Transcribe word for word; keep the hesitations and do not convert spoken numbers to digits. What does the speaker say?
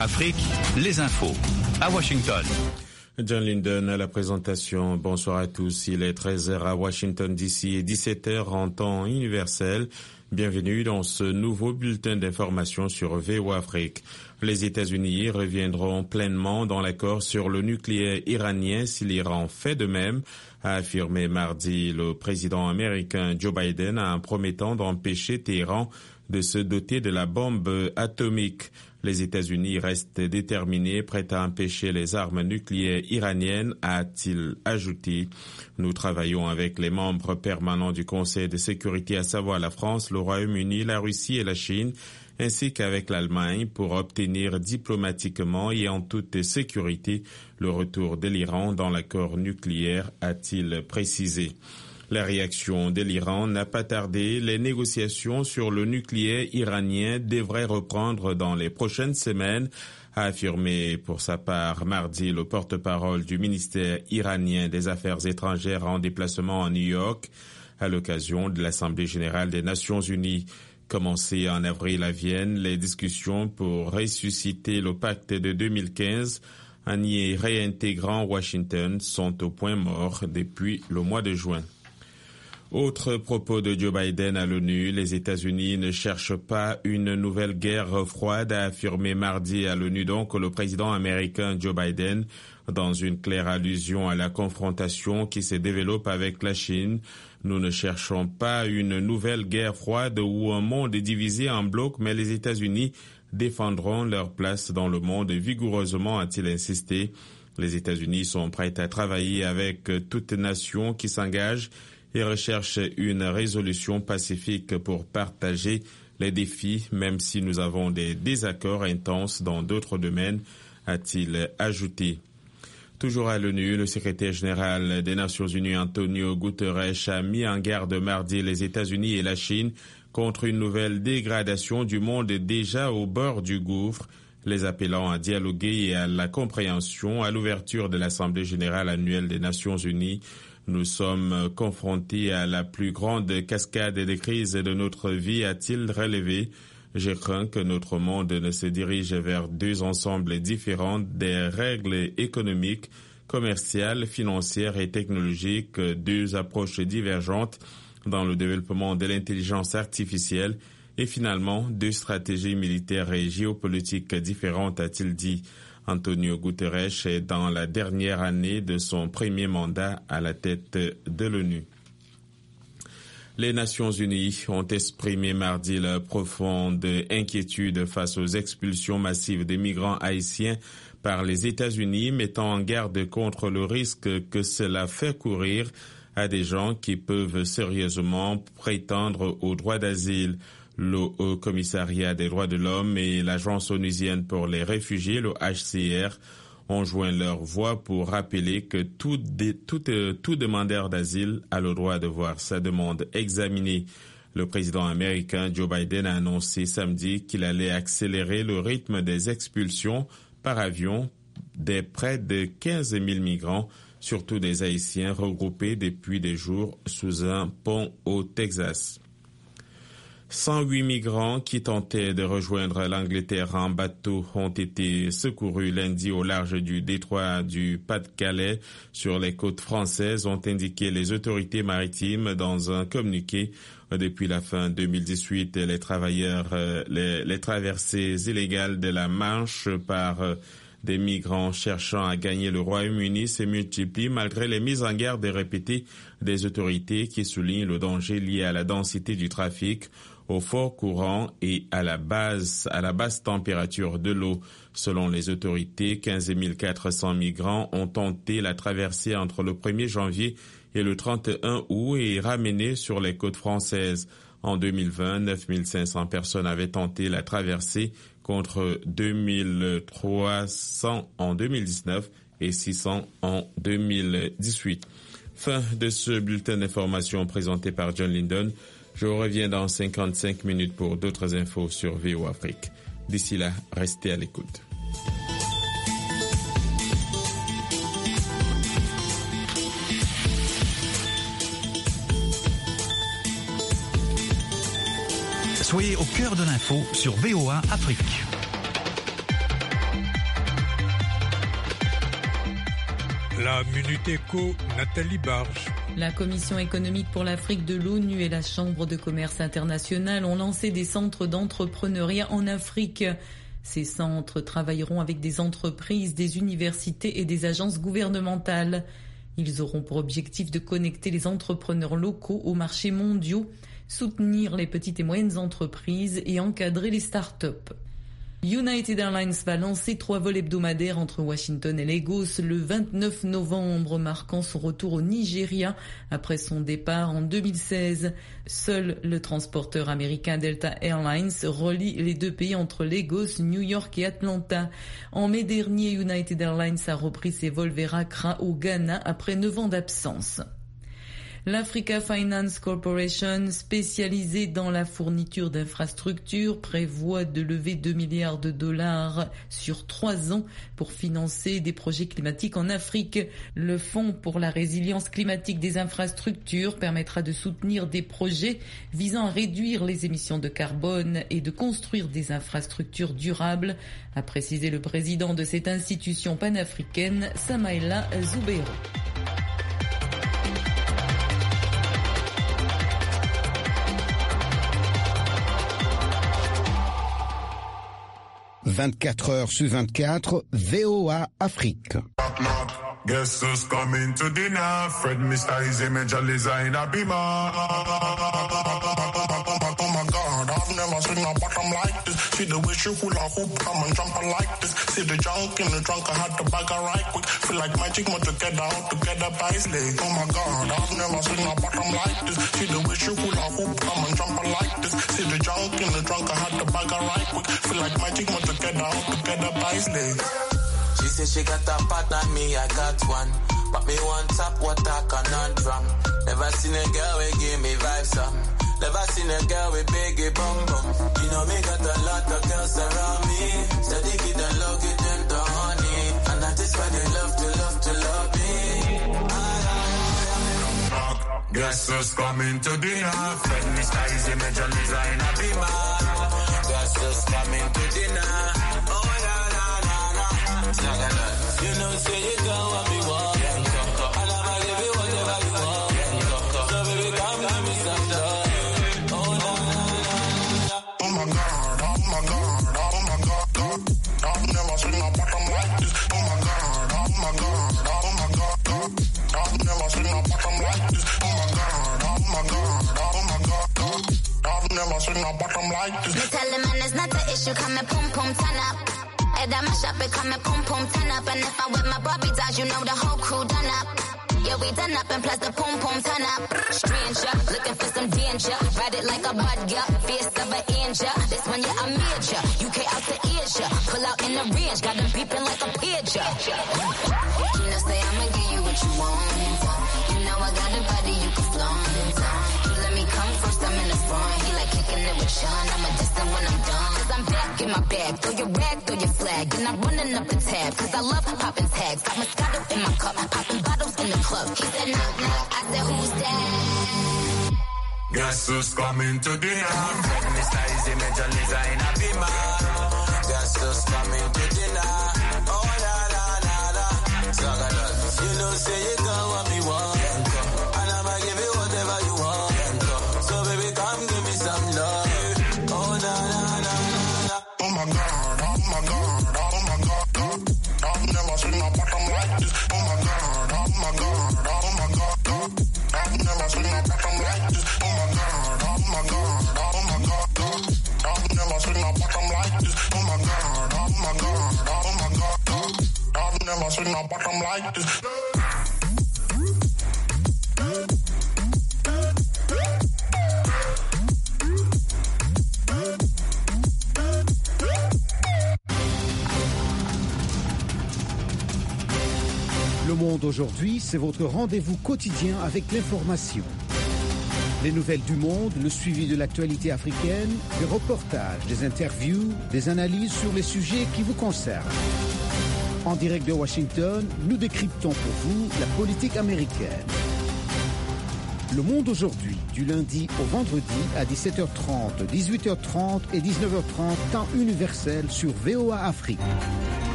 Afrique, les infos à Washington. John Linden à la présentation. Bonsoir à tous. Il est treize heures à Washington D C et dix-sept heures en temps universel. Bienvenue dans ce nouveau bulletin d'information sur V O A Afrique. Les États-Unis reviendront pleinement dans l'accord sur le nucléaire iranien si l'Iran fait de même, a affirmé mardi le président américain Joe Biden en promettant d'empêcher Téhéran de se doter de la bombe atomique. Les États-Unis restent déterminés, prêts à empêcher les armes nucléaires iraniennes, a-t-il ajouté. Nous travaillons avec les membres permanents du Conseil de sécurité, à savoir la France, le Royaume-Uni, la Russie et la Chine, ainsi qu'avec l'Allemagne pour obtenir diplomatiquement et en toute sécurité le retour de l'Iran dans l'accord nucléaire, a-t-il précisé. La réaction de l'Iran n'a pas tardé. Les négociations sur le nucléaire iranien devraient reprendre dans les prochaines semaines, a affirmé pour sa part mardi le porte-parole du ministère iranien des Affaires étrangères en déplacement à New York à l'occasion de l'Assemblée générale des Nations unies. Commencées en avril à Vienne, les discussions pour ressusciter le pacte de deux mille quinze en y réintégrant Washington sont au point mort depuis le mois de juin. Autre propos de Joe Biden à l'ONU, les États-Unis ne cherchent pas une nouvelle guerre froide, a affirmé mardi à l'ONU donc le président américain Joe Biden, dans une claire allusion à la confrontation qui se développe avec la Chine. Nous ne cherchons pas une nouvelle guerre froide ou un monde divisé en blocs, mais les États-Unis défendront leur place dans le monde vigoureusement, a-t-il insisté. Les États-Unis sont prêts à travailler avec toute nation qui s'engage et recherche une résolution pacifique pour partager les défis, même si nous avons des désaccords intenses dans d'autres domaines, a-t-il ajouté. Toujours à l'ONU, le secrétaire général des Nations Unies, Antonio Guterres, a mis en garde mardi les États-Unis et la Chine contre une nouvelle dégradation du monde déjà au bord du gouffre, les appelant à dialoguer et à la compréhension à l'ouverture de l'Assemblée générale annuelle des Nations Unies. Nous sommes confrontés à la plus grande cascade de crises de notre vie, a-t-il relevé. Je crains que notre monde ne se dirige vers deux ensembles différents des règles économiques, commerciales, financières et technologiques, deux approches divergentes dans le développement de l'intelligence artificielle et finalement deux stratégies militaires et géopolitiques différentes, a-t-il dit. Antonio Guterres est dans la dernière année de son premier mandat à la tête de l'ONU. Les Nations Unies ont exprimé mardi leur profonde inquiétude face aux expulsions massives des migrants haïtiens par les États-Unis, mettant en garde contre le risque que cela fait courir à des gens qui peuvent sérieusement prétendre au droit d'asile. Le Haut Commissariat des droits de l'homme et l'Agence onusienne pour les réfugiés, le H C R, ont joint leur voix pour rappeler que tout, dé, tout, euh, tout demandeur d'asile a le droit de voir sa demande examinée. Le président américain Joe Biden a annoncé samedi qu'il allait accélérer le rythme des expulsions par avion des près de quinze mille migrants, surtout des Haïtiens regroupés depuis des jours sous un pont au Texas. cent huit migrants qui tentaient de rejoindre l'Angleterre en bateau ont été secourus lundi au large du détroit du Pas-de-Calais sur les côtes françaises, ont indiqué les autorités maritimes dans un communiqué. Depuis la fin deux mille dix-huit, les travailleurs, les, les traversées illégales de la Manche par des migrants cherchant à gagner le Royaume-Uni se multiplient malgré les mises en garde répétées des autorités qui soulignent le danger lié à la densité du trafic, au fort courant et à la base, à la basse température de l'eau. Selon les autorités, quinze mille quatre cents migrants ont tenté la traversée entre le premier janvier et le trente et un août et ramenés sur les côtes françaises. En deux mille vingt, neuf mille cinq cents personnes avaient tenté la traversée contre deux mille trois cents en deux mille dix-neuf et six cents en deux mille dix-huit. Fin de ce bulletin d'information présenté par John Linden. Je reviens dans cinquante-cinq minutes pour d'autres infos sur V O A Afrique. D'ici là, restez à l'écoute. Soyez au cœur de l'info sur V O A Afrique. La Minute Éco, Nathalie Barge. La Commission économique pour l'Afrique de l'ONU et la Chambre de commerce internationale ont lancé des centres d'entrepreneuriat en Afrique. Ces centres travailleront avec des entreprises, des universités et des agences gouvernementales. Ils auront pour objectif de connecter les entrepreneurs locaux aux marchés mondiaux, soutenir les petites et moyennes entreprises et encadrer les start-up. United Airlines va lancer trois vols hebdomadaires entre Washington et Lagos le vingt-neuf novembre, marquant son retour au Nigeria après son départ en deux mille seize. Seul le transporteur américain Delta Airlines relie les deux pays entre Lagos, New York et Atlanta. En mai dernier, United Airlines a repris ses vols vers Accra au Ghana après neuf ans d'absence. L'Africa Finance Corporation, spécialisée dans la fourniture d'infrastructures, prévoit de lever deux milliards de dollars sur trois ans pour financer des projets climatiques en Afrique. Le Fonds pour la résilience climatique des infrastructures permettra de soutenir des projets visant à réduire les émissions de carbone et de construire des infrastructures durables, a précisé le président de cette institution panafricaine, Samaïla Zoubeiro. vingt-quatre heures sur vingt-quatre, V O A Afrique. Guess who's coming to dinner? Fred Mister Easy Major Liza in a beamer. Oh my God, I've never seen a bottom like this. See the way she hula hoop, come and jump like this. See the junk in the trunk, I had to bag her right quick. Feel like magic, more together, out together by his leg. Oh my God, I've never seen a bottom like this. See the way she hula hoop, come and jump like this. See the junk in the trunk, I had to bag her right quick. Feel like magic, more together, out together by his leg. She said she got a partner, me I got one. But me want top water conundrum. Never seen a girl with give me vibes some. Never seen a girl with biggie bum bum. You know me got a lot of girls around me. Steady give them love, give them the honey. And that is why they love to love to love me. Guess who's coming to dinner? Fred Mister Easy Major Liza in a beamer. Guess who's coming to dinner? Oh la la la la. You know say you got what me want. And I'ma give you whatever you want. So baby come give me some love. Oh la la la la. Oh my God, oh my God, oh my God, God. I've never seen a bottom like this. Oh my God, oh my God, oh my God, God. I've never seen a bottom like this. Oh my God, oh my God, oh my God, God. I've never seen a bottom like this. Me tell him man it's not the issue, come and pum pum turn up. Head at my shop, it come and pum pum turn up. And if I'm with my Barbie dolls, you know the whole crew done up. Yeah, we done up and plus the pum pum turn up. Stranger, looking for some danger. Ride it like a bud, yeah, face of an angel. This one, yeah, I'm major. U K out to Asia. Pull out in the range, got them beeping like a pager. You know, say I'ma give you what you want. You know I got a body you can flaunt. You let me come first, I'm in the front. He like kicking it with Sean, I'm a distant when I'm done. Cause I'm back in my bag, throw your rag, throw your flag. And I'm running up the tab, cause I love popping tags. Got Moscato in my cup, popping bottles in the club. He said knock knock, I said who's that? Guess who's coming to dinner? Fred Mister Easy Major Liza in a beamer. Guess who's coming to dinner? Oh la la la la. You know say you got what me want. And I'ma give you whatever you want. So baby come give me some love. Oh la la la la. Oh my God, oh my God, oh my God, God. I've never seen a bottom like this. Oh my God, oh my God, oh my God, God. I've never seen a bottom like this. Oh my God, oh my God, oh my God, God. I've never seen a bottom like this. Oh my God, oh my God, oh my God, God. I've never seen a bottom like this. Le Monde aujourd'hui, c'est votre rendez-vous quotidien avec l'information. Les nouvelles du monde, le suivi de l'actualité africaine, des reportages, des interviews, des analyses sur les sujets qui vous concernent. En direct de Washington, nous décryptons pour vous la politique américaine. Le Monde aujourd'hui, du lundi au vendredi à dix-sept heures trente, dix-huit heures trente et dix-neuf heures trente, temps universel sur V O A Afrique.